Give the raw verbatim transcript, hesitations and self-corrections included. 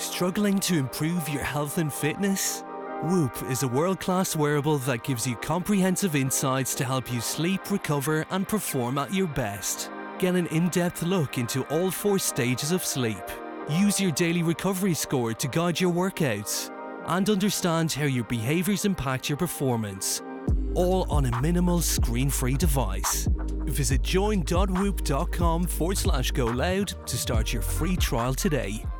Struggling to improve your health and fitness? Whoop is a world-class wearable that gives you comprehensive insights to help you sleep, recover and perform at your best. Get an in-depth look into all four stages of sleep. Use your daily recovery score to guide your workouts and understand how your behaviours impact your performance. All on a minimal screen-free device. Visit join.whoop.com forward slash go loud to start your free trial today.